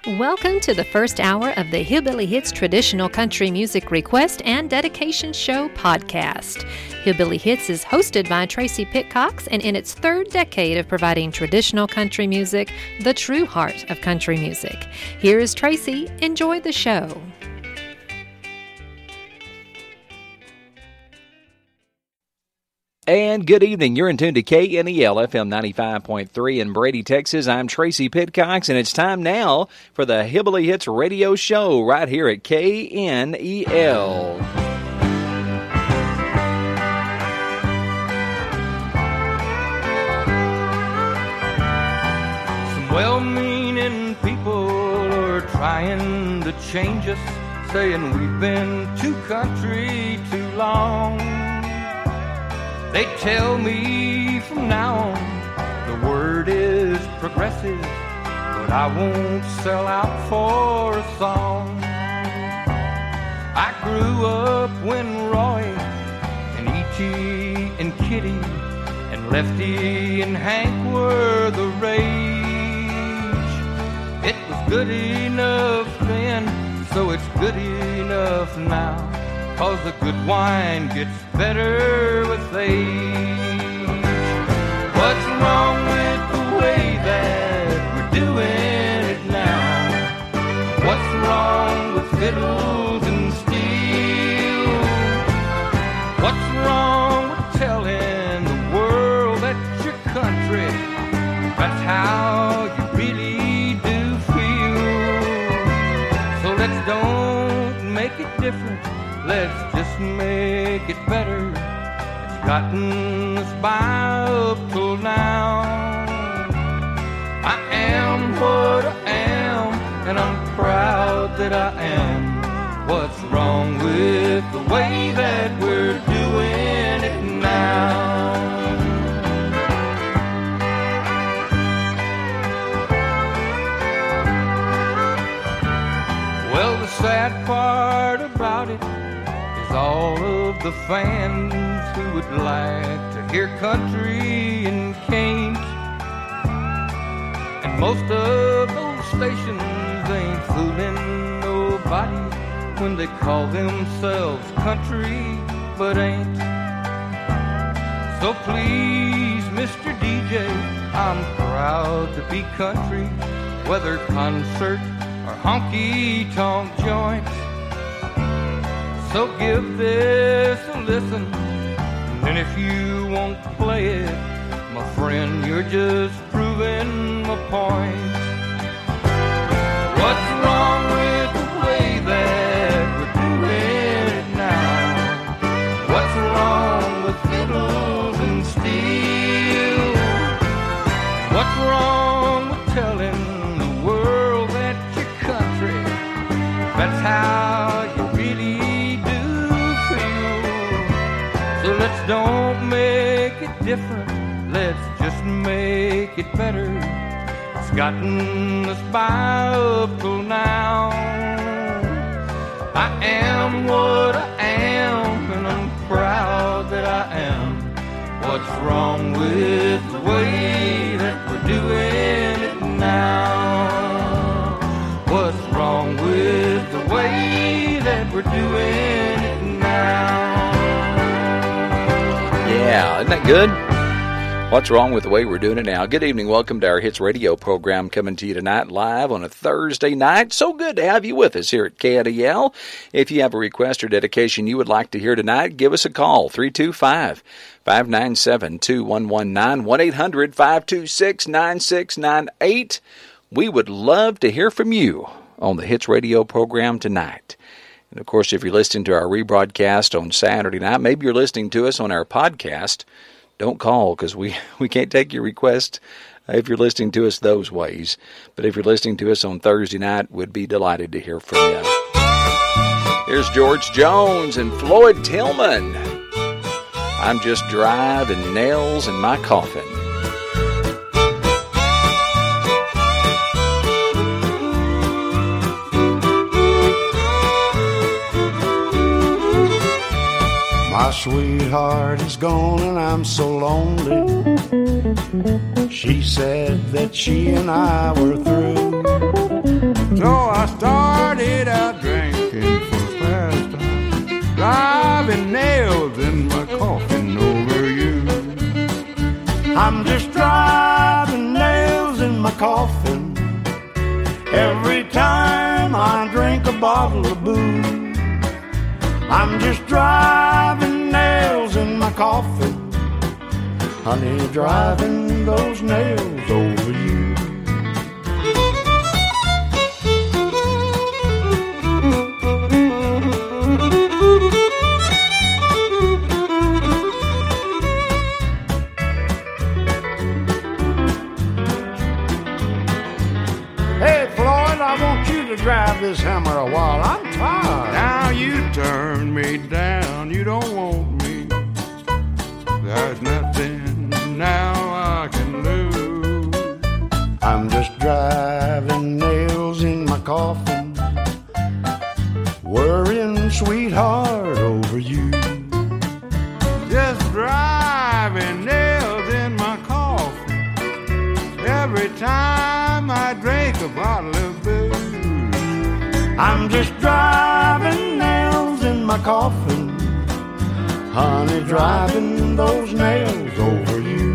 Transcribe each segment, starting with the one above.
Welcome to the first hour of the Hillbilly Hits Traditional Country Music Request and Dedication Show podcast. Hillbilly Hits is hosted by Tracy Pitcox, and in its third decade of providing traditional country music, the true heart of country music. Here is Tracy. Enjoy the show. And good evening. You're in tune to KNEL FM 95.3 in Brady, Texas. I'm Tracy Pitcox, and it's time now for the Hillbilly Hits radio show right here at KNEL. Some well-meaning people are trying to change us, saying we've been too country too long. They tell me from now on the word is progressive, but I won't sell out for a song. I grew up when Roy and E.T. and Kitty and Lefty and Hank were the rage. It was good enough then, so it's good enough now. 'Cause the good wine gets better with age. What's wrong with the way that we're doing it now? What's wrong with fiddles and steel? What's wrong with telling the world that your country, that's how you really do feel? So let's don't make it different. Let's just make it better. It's gotten us by up till now. I am what I am, and I'm proud that I am. What's wrong with the way that we're doing it now? Well, the sad part about it, all of the fans who would like to hear country and can't. And most of those stations ain't fooling nobody when they call themselves country but ain't. So please, Mr. DJ, I'm proud to be country, whether concert or honky-tonk joints. So give this a listen, and if you won't play it, my friend, you're just proving my point. What's wrong with the way that we're doing it now? What's wrong with fiddles and steel? What's wrong with telling the world that your country, that's how you really let's don't make it different, let's just make it better. It's gotten us by up till now. I am what I am, and I'm proud that I am. What's wrong with the way that we're doing it now? What's wrong with the way that we're doing it now? Yeah, isn't that good? What's wrong with the way we're doing it now? Good evening. Welcome to our Hits Radio program coming to you tonight live on a Thursday night. So good to have you with us here at KNEL. If you have a request or dedication you would like to hear tonight, give us a call, 325-597-2119, 1-800-526-9698. We would love to hear from you on the Hits Radio program tonight. And, of course, if you're listening to our rebroadcast on Saturday night, maybe you're listening to us on our podcast, don't call because we can't take your request if you're listening to us those ways. But if you're listening to us on Thursday night, we'd be delighted to hear from you. Here's George Jones and Floyd Tillman. I'm just driving nails in my coffin. My sweetheart is gone and I'm so lonely. She said that she and I were through. So I started out drinking for pastime, driving nails in my coffin over you. I'm just driving nails in my coffin every time I drink a bottle of booze. I'm just driving nails in my coffin, honey, driving those nails over you. Drive this hammer a while, I'm tired. Now you turn me down, you don't want me. There's nothing now I can lose. I'm just driving nails in my coffin, worrying, sweetheart, over you. Just driving nails in my coffin every time I drink a bottle of booze. I'm just driving nails in my coffin, honey, driving those nails over you.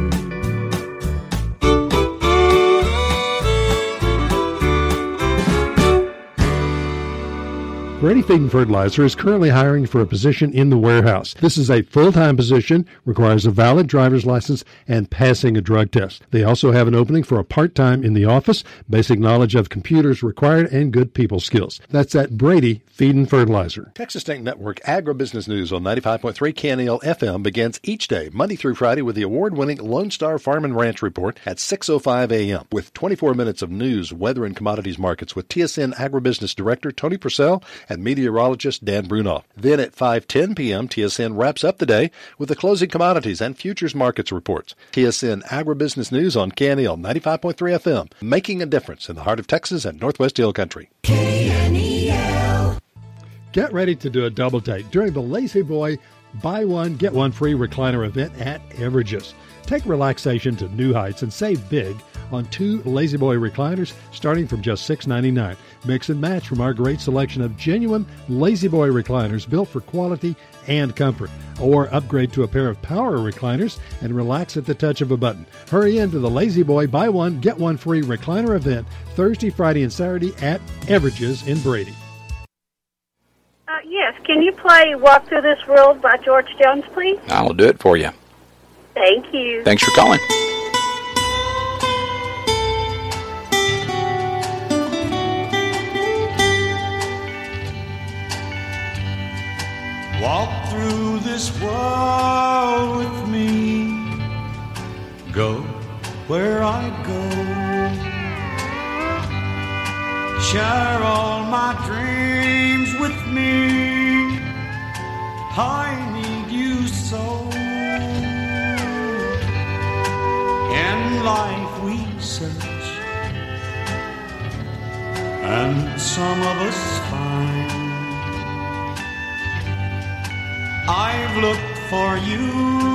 Brady Feed and Fertilizer is currently hiring for a position in the warehouse. This is a full-time position, requires a valid driver's license, and passing a drug test. They also have an opening for a part-time in the office, basic knowledge of computers required, and good people skills. That's at Brady Feed and Fertilizer. Texas State Network Agribusiness News on 95.3 KNEL FM begins each day, Monday through Friday, with the award-winning Lone Star Farm and Ranch Report at 6:05 a.m. with 24 minutes of news, weather, and commodities markets with TSN Agribusiness Director Tony Purcell and meteorologist Dan Brunoff. Then at 5:10 p.m., TSN wraps up the day with the closing commodities and futures markets reports. TSN Agribusiness News on KNEL 95.3 FM, making a difference in the heart of Texas and Northwest Hill Country. KNEL. Get ready to do a double take during the Lazy Boy Buy One, Get One Free recliner event at Everages. Take relaxation to new heights and save big on 2 Lazy Boy recliners starting from just $6.99. Mix and match from our great selection of genuine Lazy Boy recliners built for quality and comfort. Or upgrade to a pair of power recliners and relax at the touch of a button. Hurry into the Lazy Boy Buy One, Get One Free recliner event Thursday, Friday, and Saturday at Everages in Brady. Yes, can you play Walk Through This World by George Jones, please? I'll do it for you. Thank you. Thanks for calling. Walk through this world with me, go where I go, share all my dreams with me, I need you so. In life we search, and some of us find. I've looked for you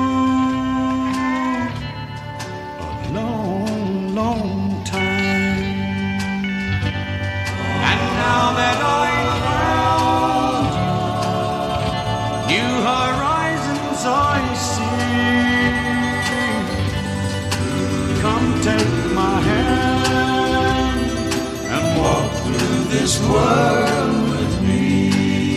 a long, long time, and now that I've found new horizons I see, come take my hand and walk through this world with me.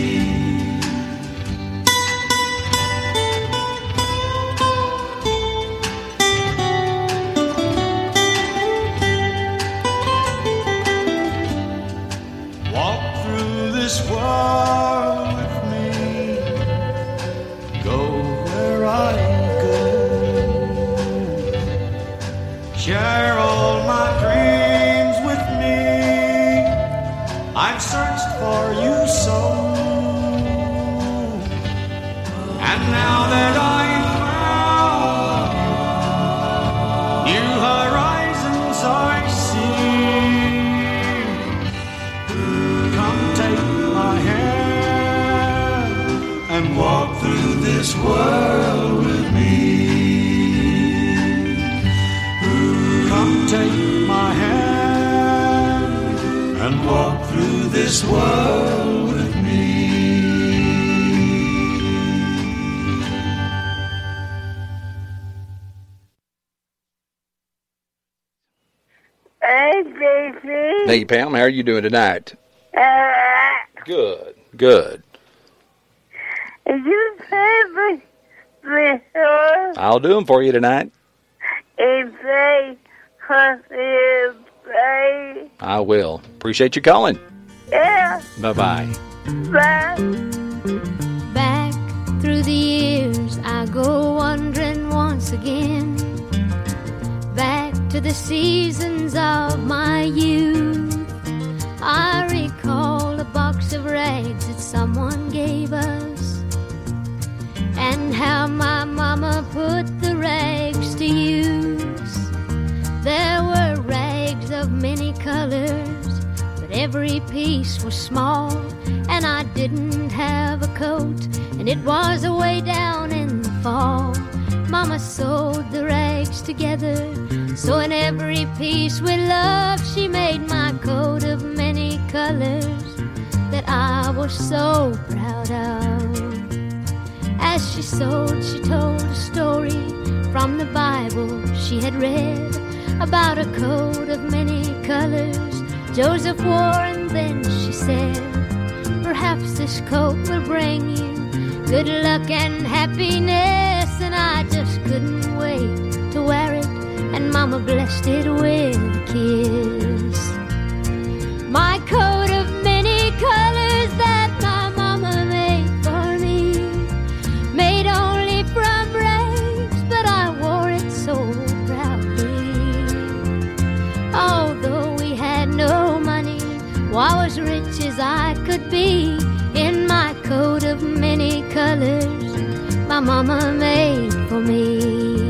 This world with me, go where I go, share all my dreams with me, I've searched for you so, and now that I've found new horizons I see, come take my hand and walk through this world with me. Come take my hand and walk walk through this world with me. Hey, Daisy. Hey, Pam, how are you doing tonight? Good, good. Is your favorite before I'll do them for you tonight. if they play? I will. Appreciate you calling. Yeah, Bye-bye. bye. Back through the years I go wandering once again, back to the seasons of my youth. I recall a box of rags that someone gave us, and how my mama put the rags to use. There were rags of many colors, but every piece was small, and I didn't have a coat, and it was away down in the fall. Mama sewed the rags together, so in every piece with love she made my coat of many colors that I was so proud of. As she sewed, she told a story from the Bible she had read about a coat of many colors Joseph wore, and then she said, perhaps this coat will bring you good luck and happiness. And I just couldn't wait to wear it, and Mama blessed it with a kiss. My coat of many colors that my Mama made for me, made only from rags, but I wore it so proudly. Although we had no money, well, I was rich as I could be in my coat of many colors my Mama made for me.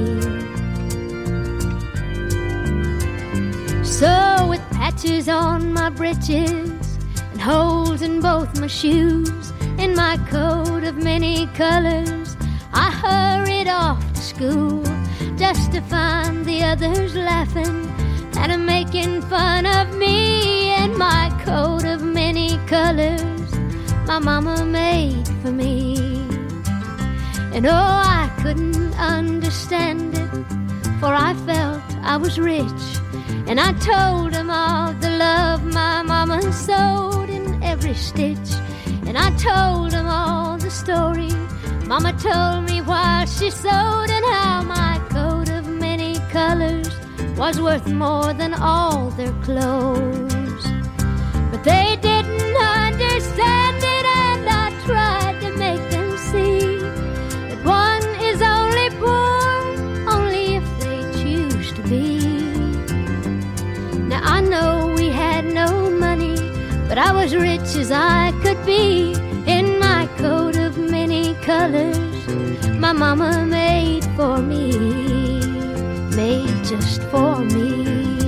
So with patches on my breeches and holes in both my shoes, in my coat of many colors I hurried off to school, just to find the others laughing and making fun of me in my coat of many colors my Mama made for me. And oh, I couldn't understand it, for I felt I was rich, and I told them all the love my Mama sewed in every stitch. And I told them all the story Mama told me while she sewed, and how my coat of many colors was worth more than all their clothes. But they didn't understand it, and I tried to make them see that one is only poor only if they choose to be. Now I know we had no money, but I was rich as I could be in my coat of many colors my Mama made for me, made just for me.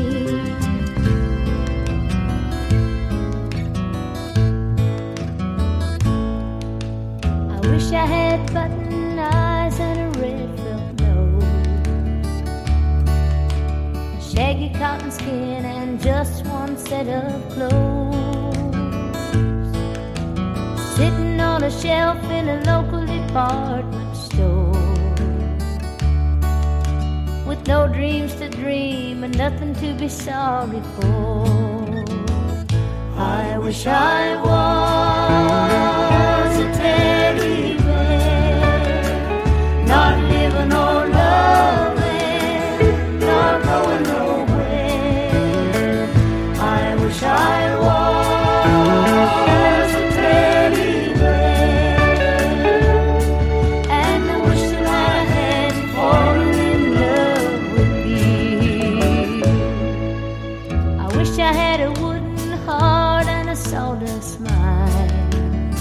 I wish I had button eyes and a red felt nose, shaggy cotton skin and just one set of clothes, sitting on a shelf in a local department store, with no dreams to dream and nothing to be sorry for. I wish I was a teddy bear, not living or loving, not going nowhere. I wish I was a teddy bear, and I wish that I had fallen in love with me. I wish I had a wooden heart and a sawdust mind,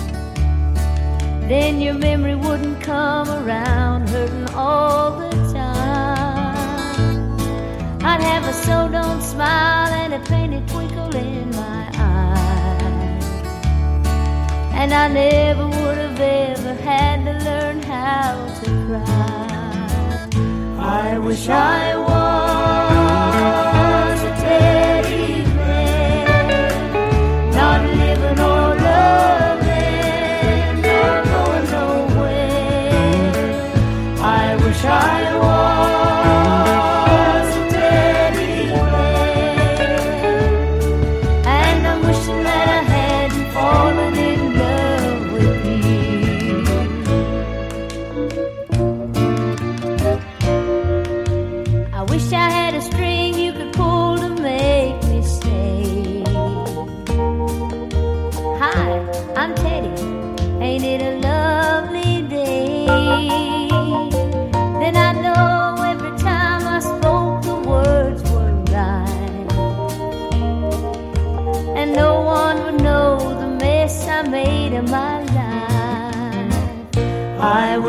then your memory wouldn't come around hurting all the time. I'd have a so don't smile and a painted twinkle in my eye, and I never would have ever had to learn how to cry. I wish I was a teddy bear, not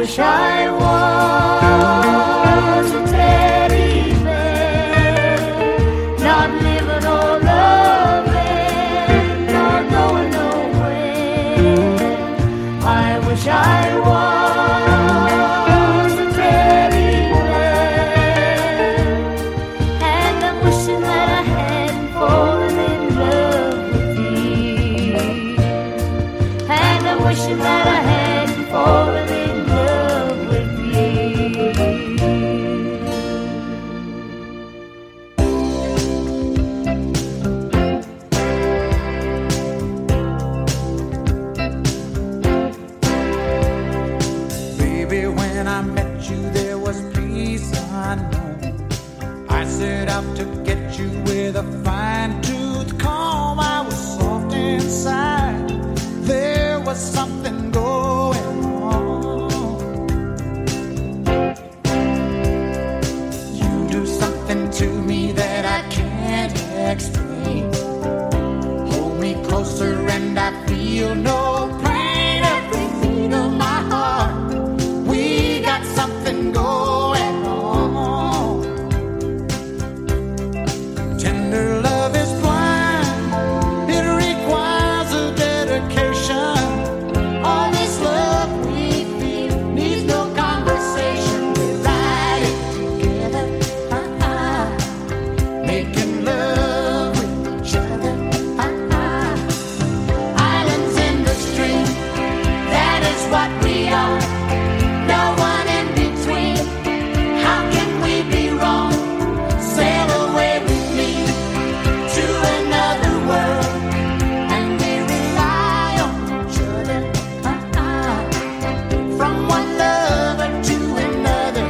wish I was a teddy bear, not living or loving, nor going nowhere. I wish I was a teddy bear, and I'm wishing that I hadn't fallen in love with you, and I'm wishing that I hadn't fallen in love with you. Baby, when I met you, there was peace unknown. I set out to get you with a fine-tooth comb. I was soft inside. There was something going on. You do something to me that I can't explain. Hold me closer and I feel no pain. Every beat of my heart, we got something going on. Tender love is blind, it requires a dedication. All this love we feel needs no conversation. We light it together, making love with each other. Islands in the stream, that is what we are. No one in between. How can we be wrong? Sail away with me to another world, and we rely on each other. From one lover to another.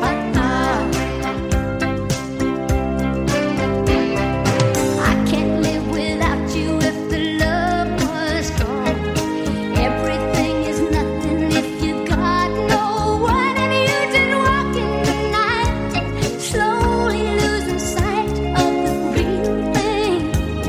I can't live without you if the love was gone. Everything is nothing if you got no one, and you just walk in the night, slowly losing sight of the real thing.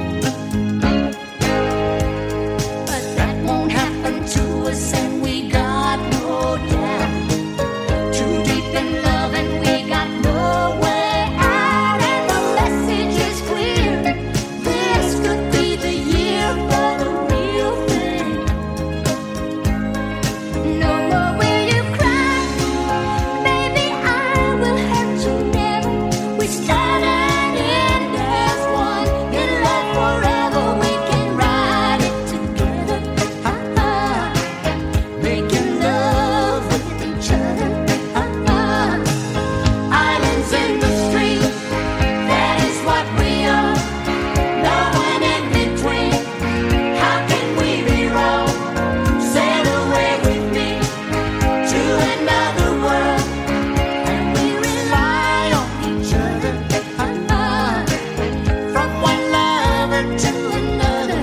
But that won't happen to us, and we got no doubt. Too deep in love, and we got no way out, and the message is clear. This could be the year for the real thing. No more will you cry, baby, I will hurt you never. We start and end as one, in love forever. We can ride it together, Making love with each other. Islands in the stream, that is what we are. No one in between. How can we be wrong? Sail away with me to another world, and we rely on each other. From one lover to another.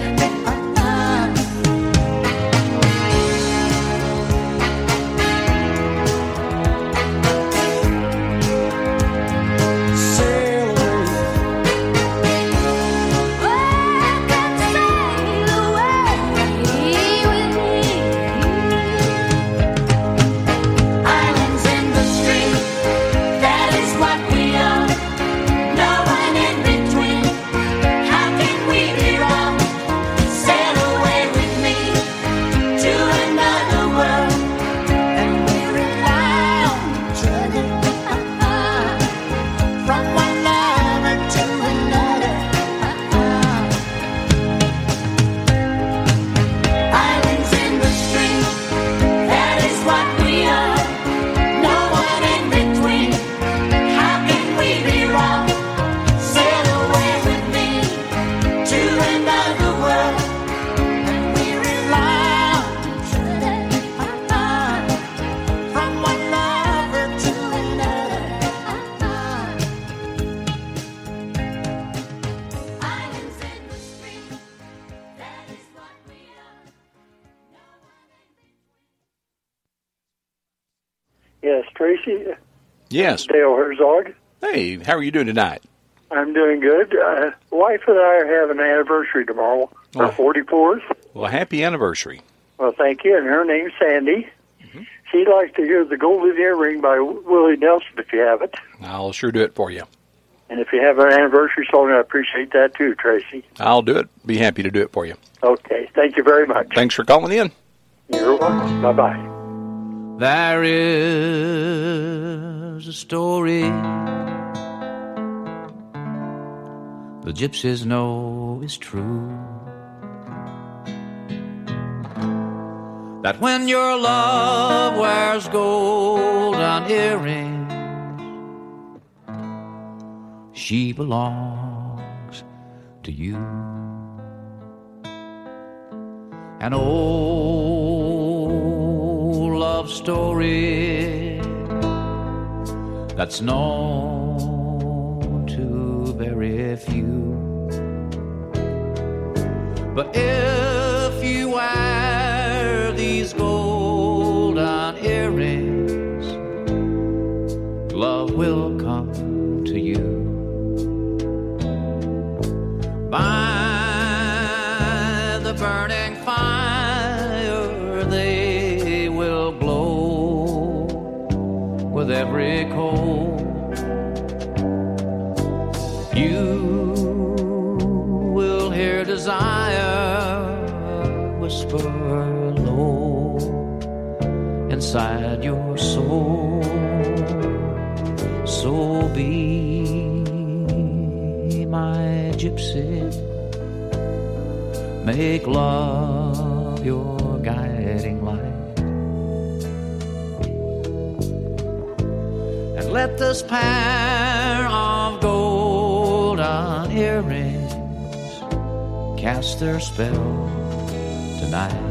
Sail away. Come sail away with me. Islands in the stream, that is what we are. No one in between. How can we be wrong? Sail away with me to another world, and we rely on each other. From one lover to another. Islands in the stream, that is what we are. No one in between. How can we be wrong? Sail away with me to another world, and we rely on each other. From one lover to another. Islands in the stream, that is what we are. Yes, Tracy, Yes. Dale Herzog. Hey, how are you doing tonight? I'm doing good. Wife and I have an anniversary tomorrow, our 44th. Well, happy anniversary. Well, thank you. And her name's Sandy. She'd like to hear The Golden Earring by Willie Nelson, if you have it. I'll sure do it for you. And if you have an anniversary song, I appreciate that too, Tracy. I'll do it. Be happy to do it for you. Okay. Thank you very much. Thanks for calling in. You're welcome. Bye-bye. There is a story the gypsies know is true, that when your love wears golden earrings, she belongs to you. An old love story that's known to very few. But if you wear these golden earrings, love will come to you. By the burning fire, they will glow with every coal. You will hear desire whisper low inside your soul. So be my gypsy, make love your guiding light, and let this pair of golden earrings cast their spell tonight.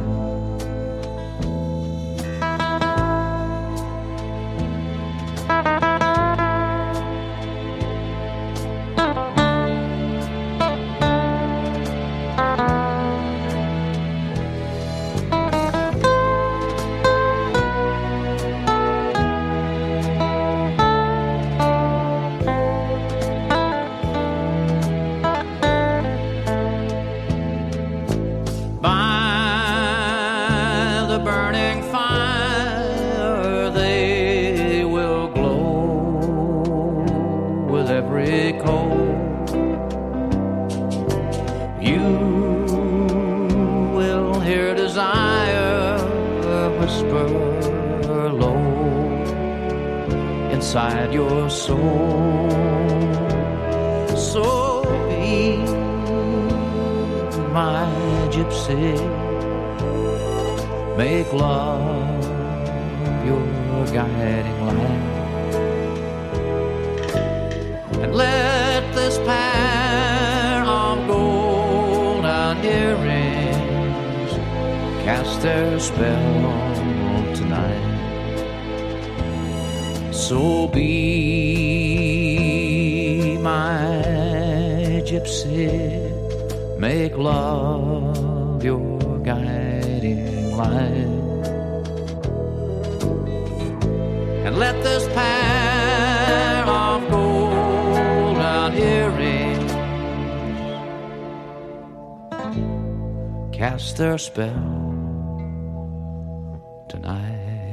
Inside your soul, so be my gypsy, make love your guiding light, and let this pair of golden earrings cast their spell tonight. So be my gypsy, make love your guiding light, and let this pair of golden earrings cast their spell tonight.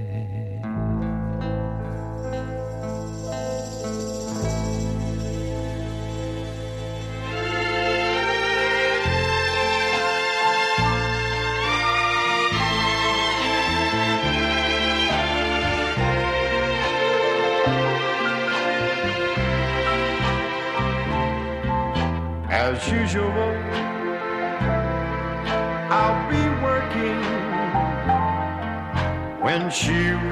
As usual, I'll be working when she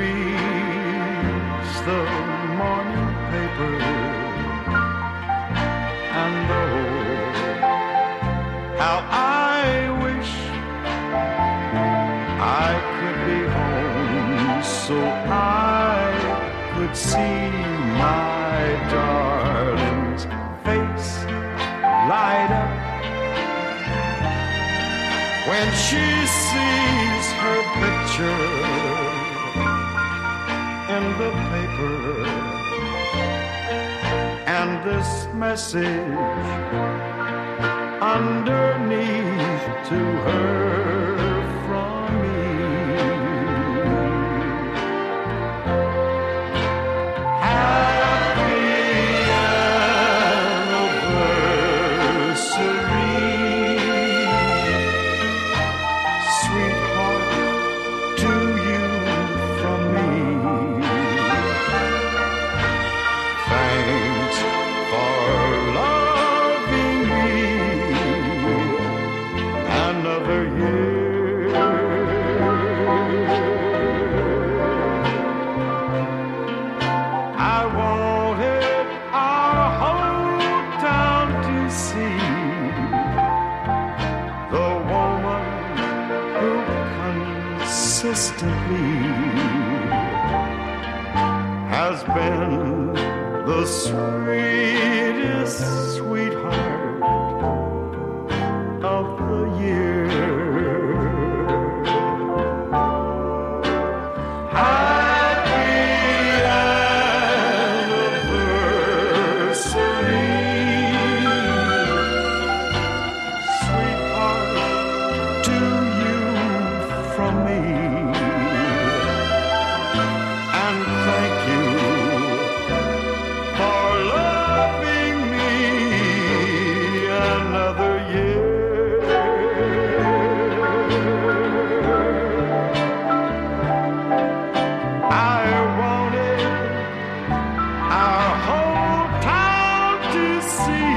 reads the morning paper. And oh, how I wish I could be home so I could see my darling's face light up when she sees her picture in the paper, and this message underneath to her from me. another year. I wanted our whole town to see the woman who consistently has been the sweetest sweetheart of the year. Happy anniversary, sweetheart, to you from me. And thank you for loving me another year. I wanted our whole town to see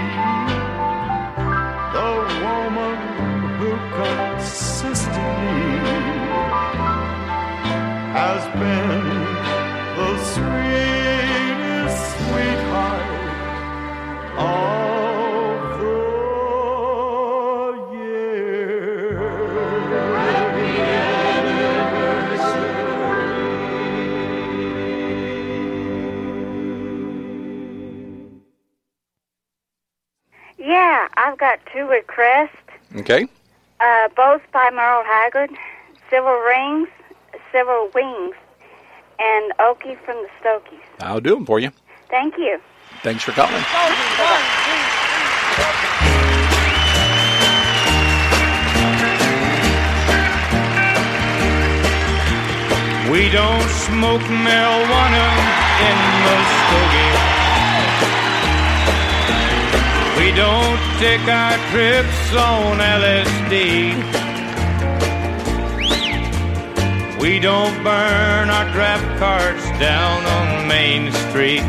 the woman who consistently has been the sweetest sweetheart of the year. Happy anniversary. Yeah, I've got two requests, Okay. both by Merle Haggard, Silver Rings, Silver Wings, and Okie from the Stokies. I'll do them for you. Thank you. Thanks for calling. We don't smoke marijuana in Muskogee. We don't take our trips on LSD. We don't burn our draft cards down on Main Street.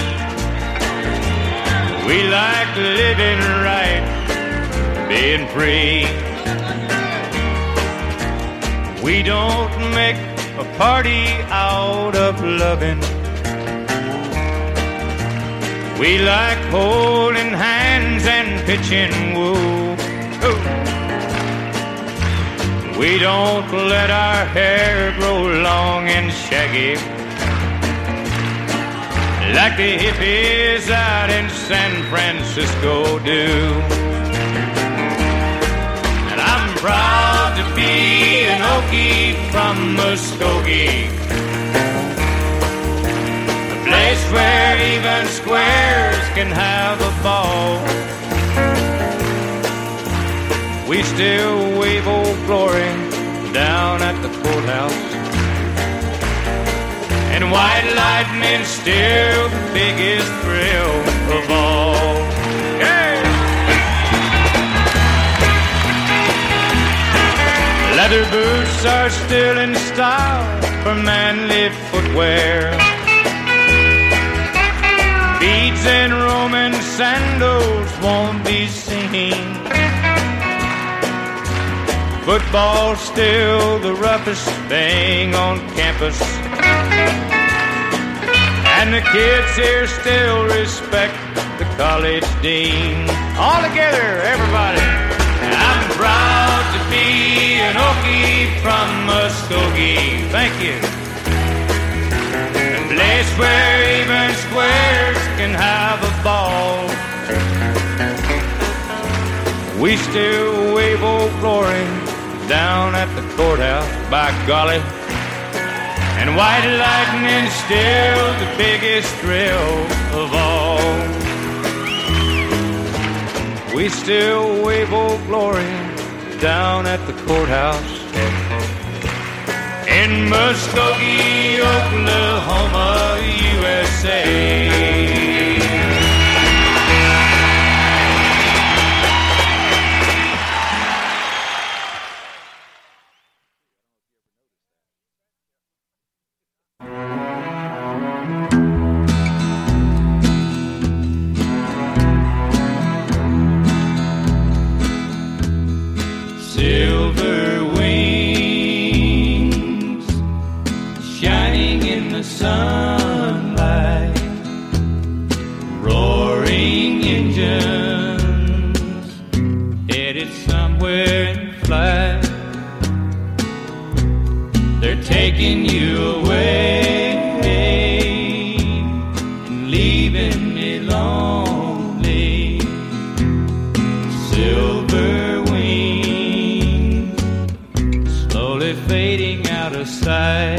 We like living right, being free. We don't make a party out of loving. We like holding hands and pitching woo. Ooh. We don't let our hair grow long and shaggy like the hippies out in San Francisco do. And I'm proud to be an Okie from Muskogee, a place where even squares can have a ball. We still wave Old Glory down at the courthouse, and white lightning's still the biggest thrill of all. Yeah. Leather boots are still in style for manly footwear. Beads and Roman sandals won't be seen. Football's still the roughest thing on campus, and the kids here still respect the college dean. All together, everybody. I'm proud to be an Okie from Muskogee. Thank you. A place where even squares can have a ball. We still wave Old Glory down at the courthouse, by golly. And white lightning's still the biggest thrill of all. We still wave Old Glory down at the courthouse in Muskogee, Oklahoma, USA. Silver wings shining in the sunlight, roaring engines headed somewhere in flight. They're taking you away and leaving me lonely. Silver wings slowly fading out of sight.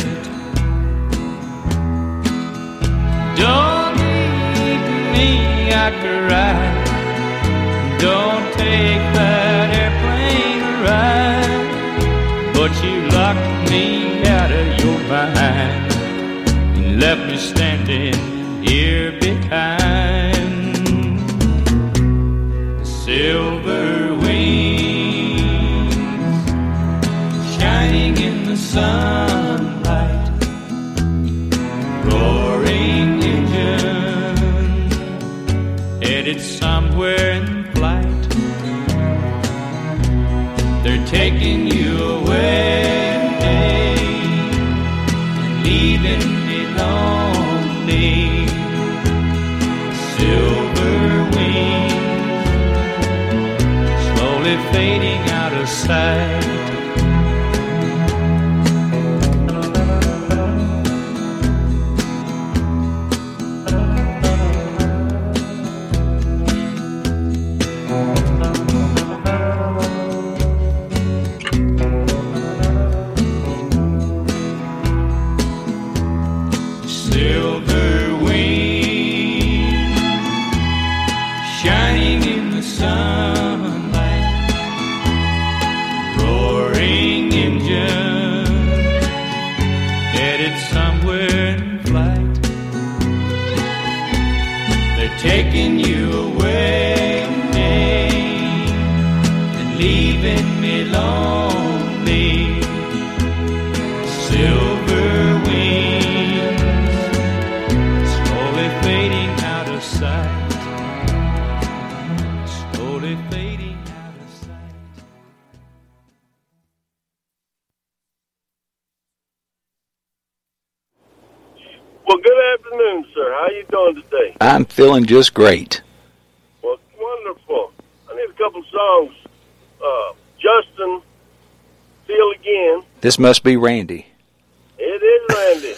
Don't leave me, I cry. Don't take that airplane ride. But you locked me out of your mind and left me standing here behind. Silver wings shining in the sunlight, roaring engine headed somewhere in flight. They're taking you away and leaving me lonely. Silver wings slowly fading out of sight. Taking you away and leaving me lonely. Silver wings slowly fading out of sight. Slowly fading out of sight. Well, good afternoon, sir. How you doing today? I'm feeling just great. Well, wonderful. I need a couple songs. Justin, Feel Again. This must be Randy. It is Randy.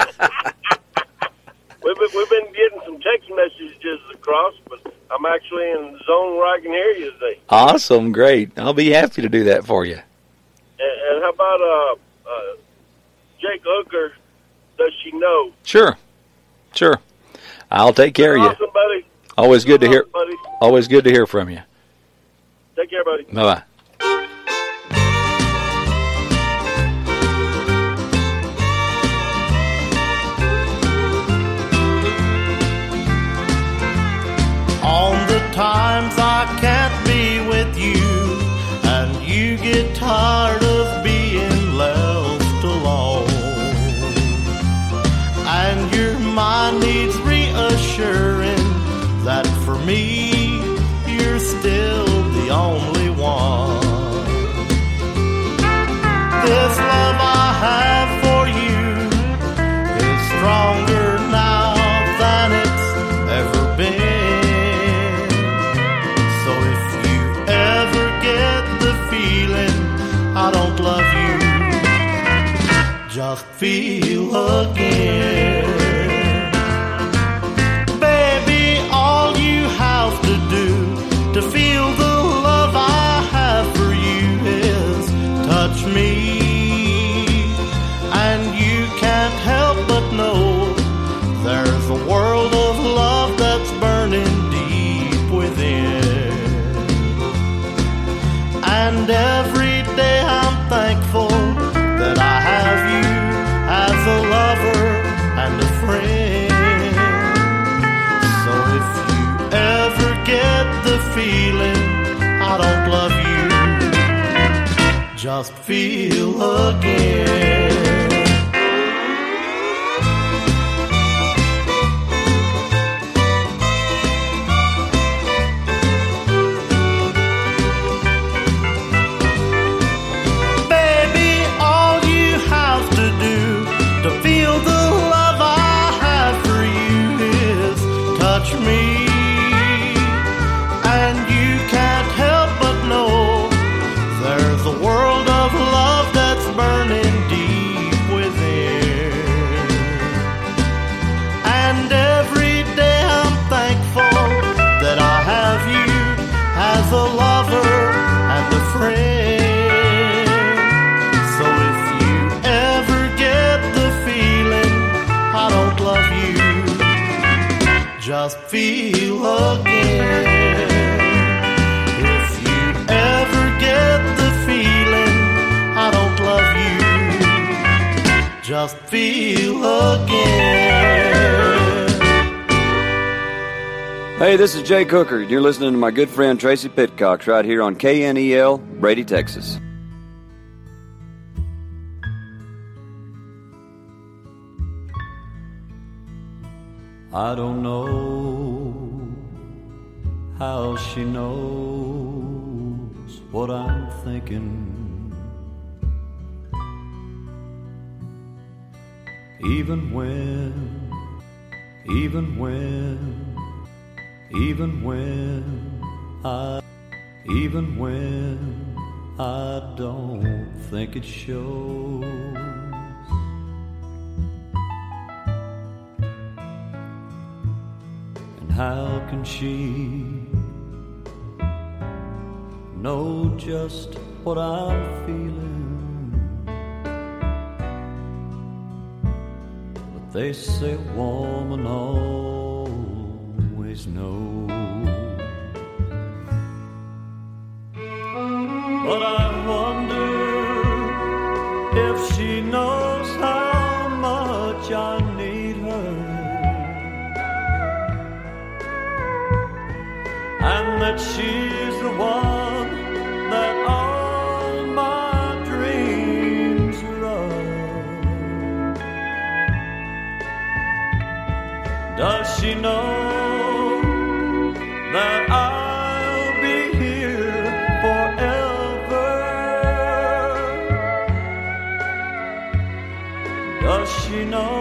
We've been getting some text messages across, but I'm actually in the zone where I can hear you today. Awesome, great. I'll be happy to do that for you. And how about Jake Hooker, Does She Know? Sure. I'll take care of you. Awesome, buddy. Always good to hear. Buddy. Always good to hear from you. Take care, buddy. Bye-bye. On the times I can't be with you, and you get tired of being left alone, and your mind needs reassuring that for me you're still the only one. This love I have for you is stronger now than it's ever been. So if you ever get the feeling I don't love you, just feel again. To feel the love I have for you is touch me, and you can't help but know there's a world of love that's burning deep within. And every day I'm thankful that I have you as a lover and a friend. So if you ever get the feeling I don't love you, just feel again. feel again. If you ever get the feeling I don't love you, just feel again. Hey, this is Jay Cooker. You're listening to my good friend Tracy Pitcox right here on KNEL, Brady, Texas. I don't know how she knows what I'm thinking. Even when I don't think it shows. And how can she know just what I'm feeling? But they say a woman always knows. But I wonder if she knows how much I need her, and that she's the one that all my dreams run. Does she know that I'll be here forever? Does she know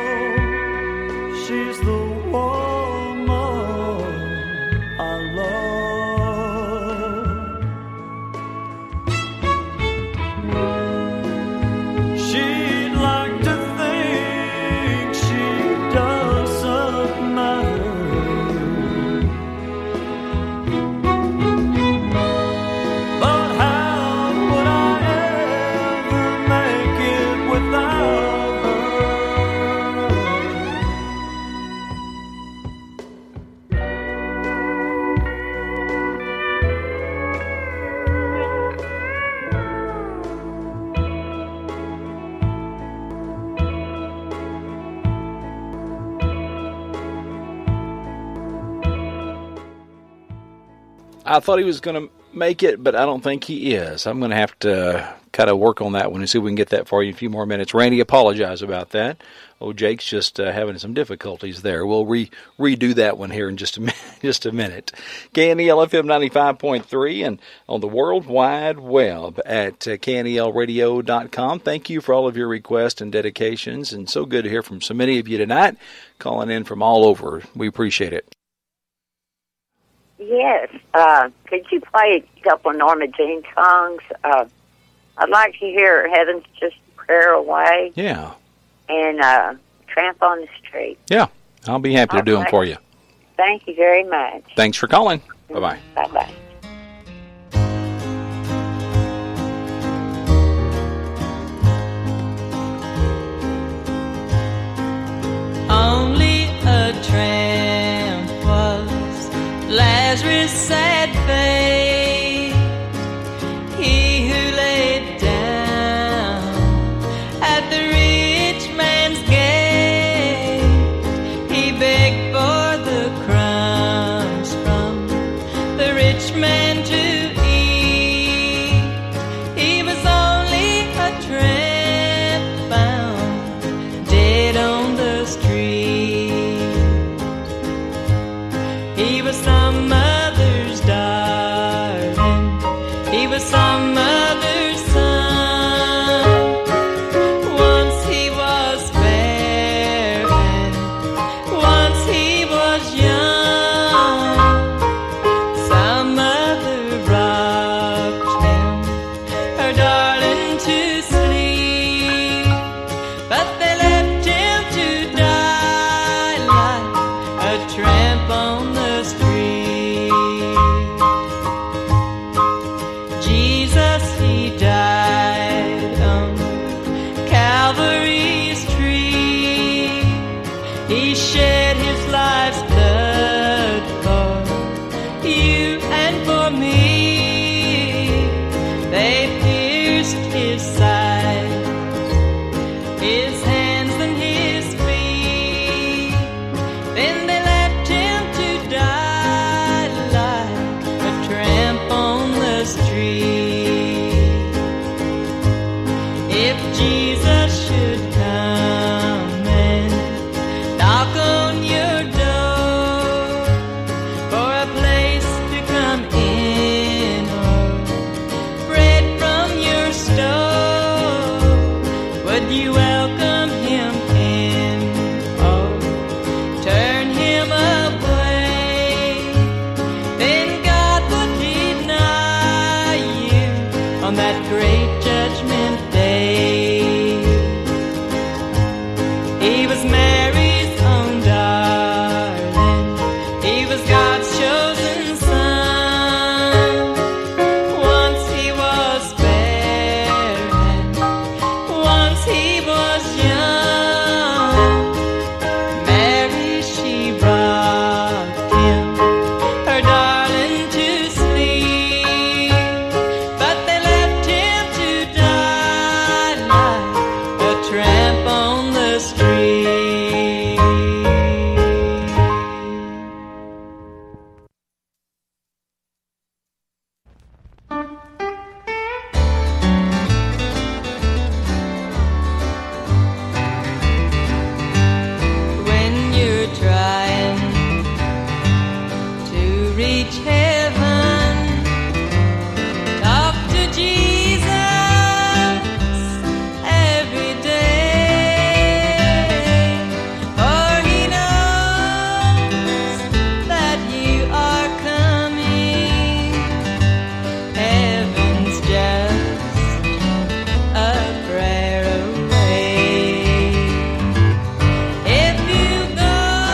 she's the woman I love? She'd like to think she doesn't matter, but how would I ever make it without? I thought he was going to make it, but I don't think he is. I'm going to have to kind of work on that one and see if we can get that for you in a few more minutes. Randy, apologize about that. Oh, Jake's just having some difficulties there. We'll redo that one here in just a minute. KNEL FM 95.3 and on the World Wide Web at KNELradio.com. Thank you for all of your requests and dedications, and so good to hear from so many of you tonight, calling in from all over. We appreciate it. Yes. Could you play a couple of Norma Jean songs? I'd like to hear Heaven's Just a Prayer Away. Yeah. And Tramp on the Street. Yeah. I'll be happy to do them for you. Thank you very much. Thanks for calling. Bye-bye. Bye-bye. Only a tramp was Lazarus' sad fate, he who laid down at the rich man's gate. He begged for the crumbs from the rich man. his side, his hands and his feet. Then they left him to die like a tramp on the street. If Jesus should come and knock on your door for a place to come in or bread from your store, would you welcome him in or turn him away? Then God would deny you on that great judgment day. He was Mary's own darling. He was God's chosen son. Once he was barren. Once he was young. Mary, she rocked him, her darling, to sleep. But they left him to die like a tramp on the street. When you're trying to reach heaven, talk to Jesus every day, for he knows that you are coming. Heaven's just a prayer away. If you go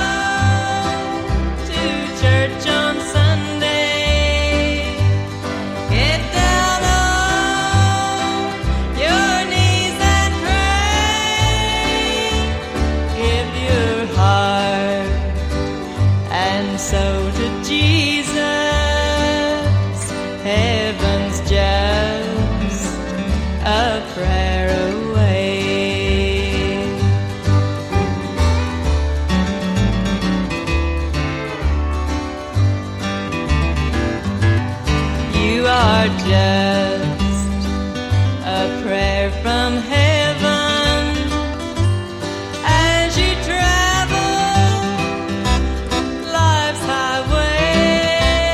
to church on Sunday, get down on your knees and pray. Give your heart and soul to Jesus. Heaven's just a prayer away. You are just a prayer from heaven as you travel life's highway.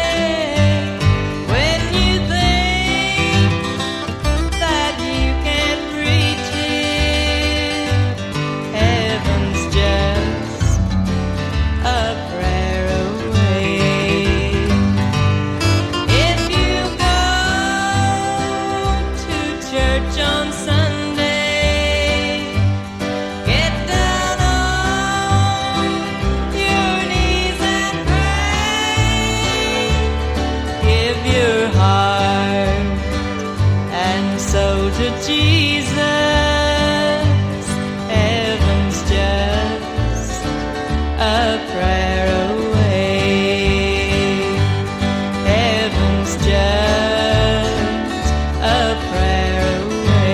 When you think that you can't reach it, heaven's just a prayer away. If you go to church on Sunday, get down on your knees and pray. Give your heart and soul to Jesus. Heaven's just a prayer away. Heaven's just a prayer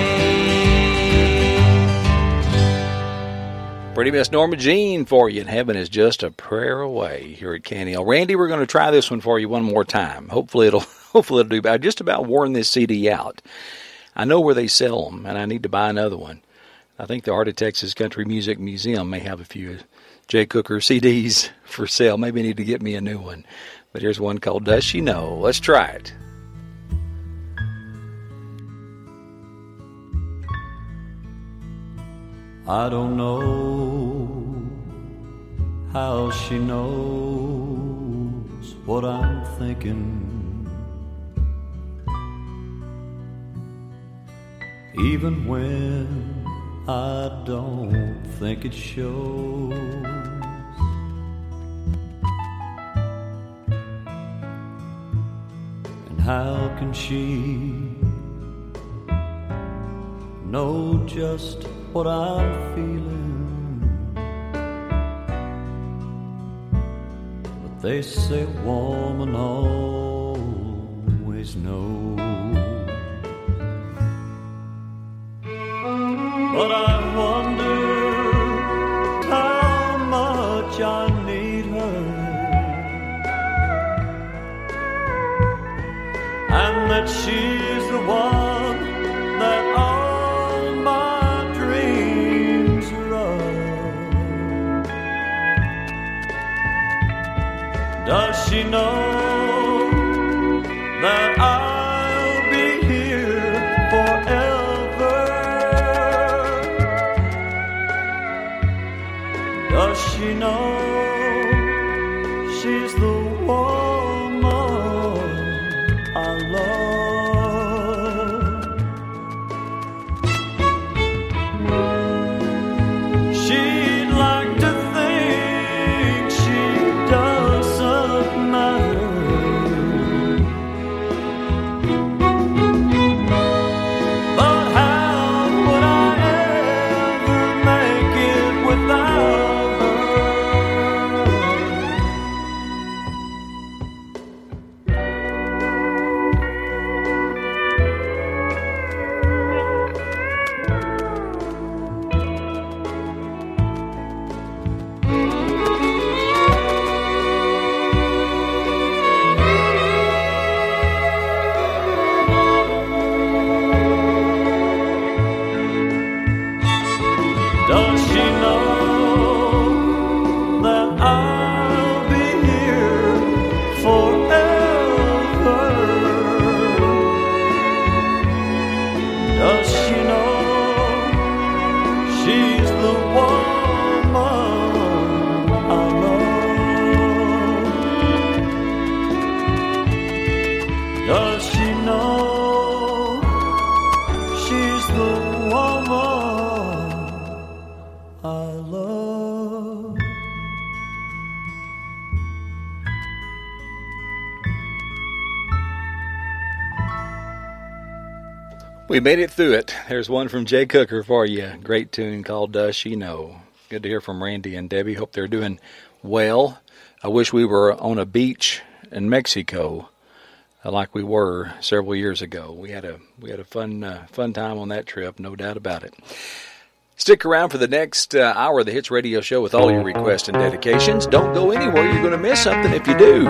away. Pretty Miss Norma Jean for you, and heaven is just a prayer away here at KNL. Randy, we're going to try this one for you one more time. Hopefully it'll do. I just about worn this CD out. I know where they sell them, and I need to buy another one. I think the Art of Texas Country Music Museum may have a few Jay Cooker CDs for sale. Maybe I need to get me a new one. But here's one called Does She Know? Let's try it. I don't know how she knows what I'm thinking. Even when I don't think it shows. And how can she know just what I'm feeling? But they say a woman always knows. but I wonder how much I need her, and that she's the one that all my dreams run. Does she know that I'll be here forever? Does she know she's the woman I love? She'd like to think she doesn't matter, but how would I ever make it without her? Does she know that I'll be here forever? Does she know she's the woman I love? Does she know she's the woman I love? We made it through it. There's one from Jay Cooker for you. Great tune called Does She Know. Good to hear from Randy and Debbie. Hope they're doing well. I wish we were on a beach in Mexico like we were several years ago. We had a fun time on that trip, no doubt about it. Stick around for the next hour of the Hits Radio Show with all your requests and dedications. Don't go anywhere. You're going to miss something if you do.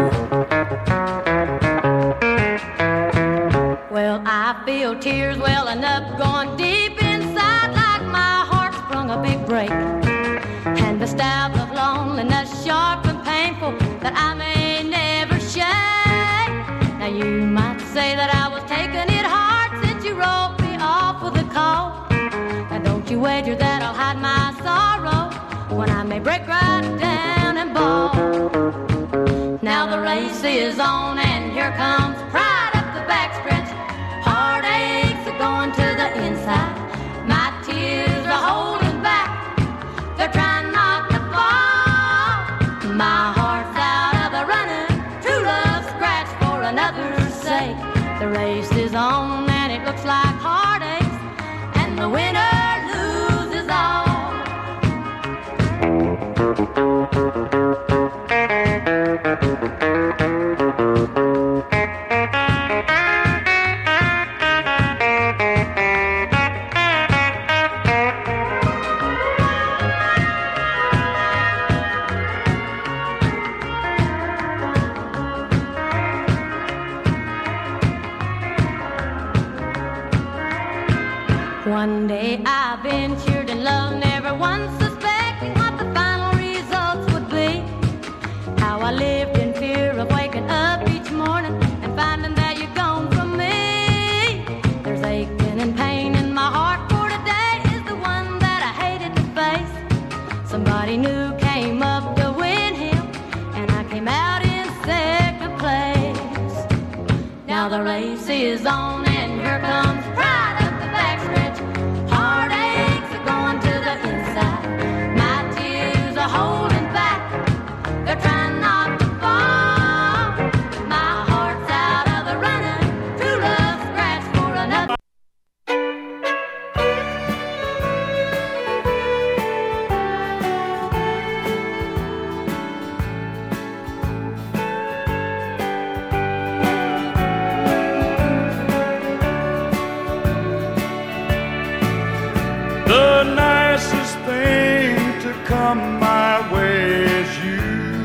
Well, I feel tears welling up, going deep inside like my heart sprung a big break. And the stab of loneliness, sharp and painful, that I may never shake. Now you might say that I was taking it hard since you wrote me off with a call. Now don't you wager that I'll hide my sorrow when I may break right down and bawl. Now the race is on and here comes pride up the backstretch. Heartaches are going to the inside. My tears are holding back. They're trying not to fall. My heart's out of the running. True love scratch for another's sake. The race is on and it looks like heartaches, and the winner loses all. One day I ventured in love, never once suspecting what the final results would be. How I lived in fear of waking up each morning and finding that you're gone from me. There's aching and pain in my heart, for today is the one that I hated to face. Somebody new came up to win him, and I came out in second place. Now the race is on and here comes pride up the backstretch. Heartaches are going to the inside. My tears are holding back. They're trying not to fall. My heart's out of the running. True love scratch for another. nicest thing to come my way is you.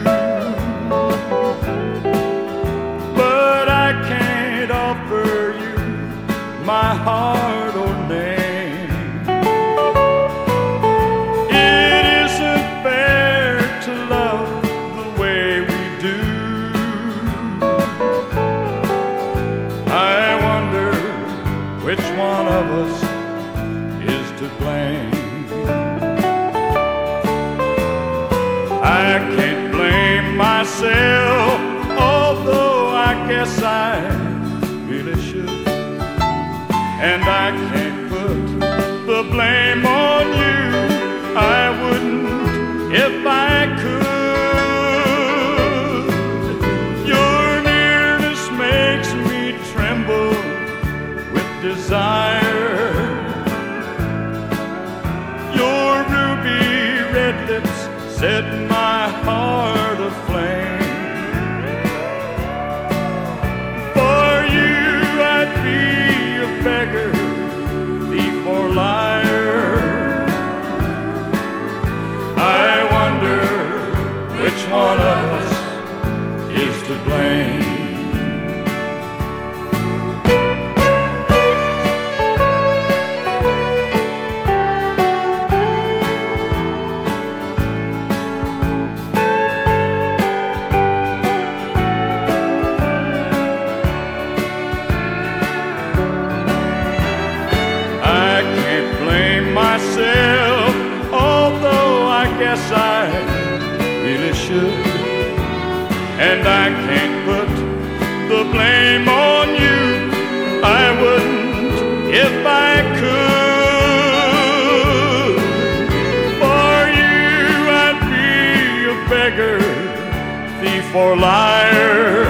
But I can't offer you my heart or name. It isn't fair to love the way we do. I wonder which one of us is to blame. I can't blame myself, although I guess I really should. And I can't put the blame on you. I wouldn't if I could. Your nearness makes me tremble with desire. Your ruby red lips set my heart aflame. For you I'd be a beggar, thief or liar. I wonder which one of us is to blame. Myself, although I guess I really should. And I can't put the blame on you. I wouldn't if I could. For you I'd be a beggar, thief or liar.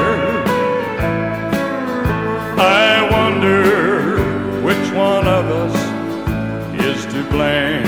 I wonder which one of us is to blame.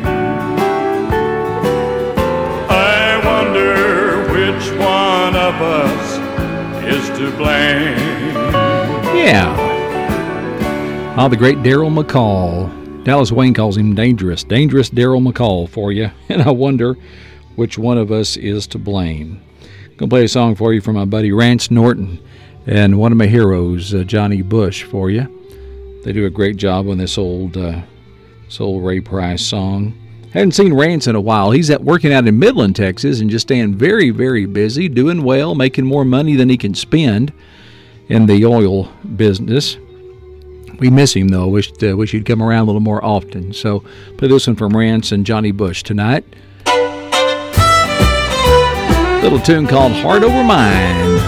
I wonder which one of us is to blame. Yeah. The great Daryl McCall. Dallas Wayne calls him dangerous. Dangerous Daryl McCall for you. And I wonder which one of us is to blame. I'm going to play a song for you from my buddy Rance Norton and one of my heroes, Johnny Bush, for you. They do a great job on this old Ray Price song. Hadn't seen Rance in a while. He's working out in Midland, Texas, and just staying very, very busy, doing well, making more money than he can spend in the oil business. We miss him, though. Wish he'd come around a little more often. So play this one from Rance and Johnny Bush tonight. Little tune called Heart Over Mine.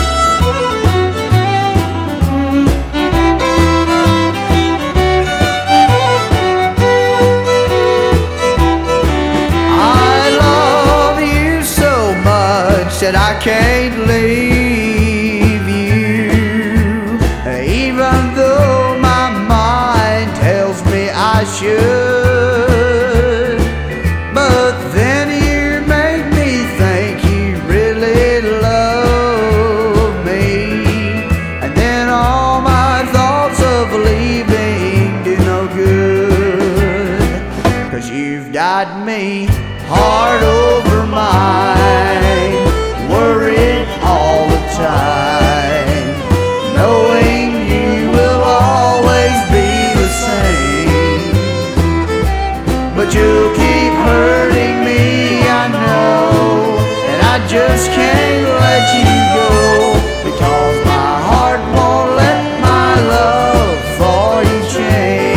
That I can't leave you, even though my mind tells me I should. But then you make me think you really love me, and then all my thoughts of leaving do no good, 'cause you've got me heart over mine, worried all the time, knowing you will always be the same. But you'll keep hurting me, I know, and I just can't let you go, because my heart won't let my love for you change.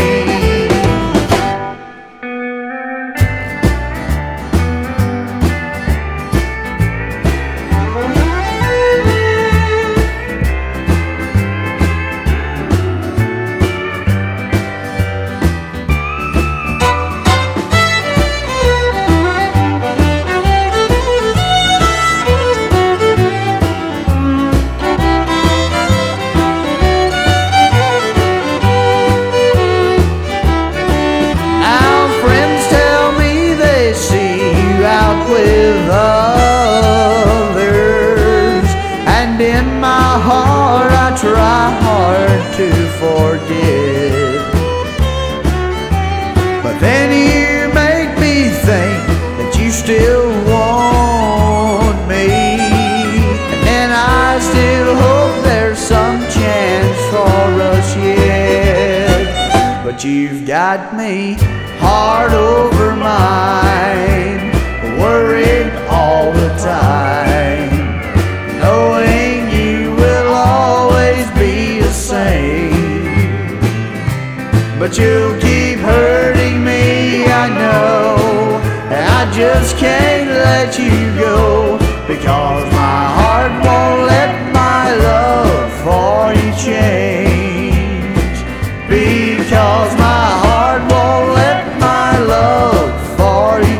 But you've got me heart over mind, worried all the time, knowing you will always be the same. But you'll keep hurting me, I know. I just can't let you go, because my heart won't let my love for you change. Because my heart won't let my love for you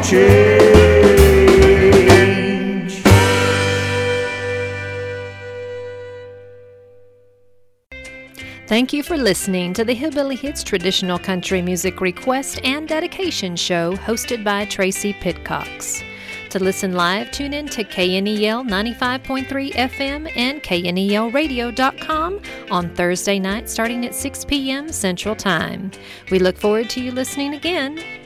change. Thank you for listening to the Hillbilly Hits Traditional Country Music Request and Dedication Show hosted by Tracy Pitcox. To listen live, tune in to KNEL 95.3 FM and KNELradio.com on Thursday night starting at 6 p.m. Central Time. We look forward to you listening again.